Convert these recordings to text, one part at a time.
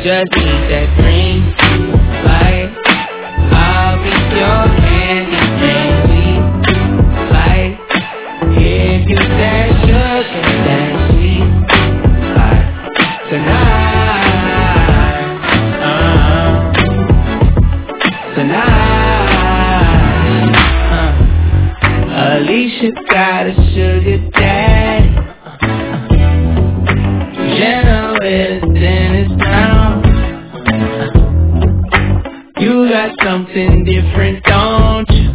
just need that green light. I'll be your candy crazy light. Give you that sugar, that sweet light tonight. Tonight. Alicia got a sugar daddy. Jenna with a dentist now. You got something different, don't you?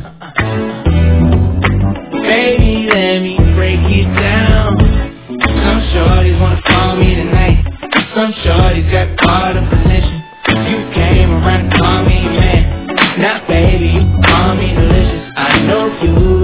Baby, let me break it down. Some shorties wanna call me tonight. Some shorties got caught in position. You came around and called me man. Now baby, you call me delicious. I know you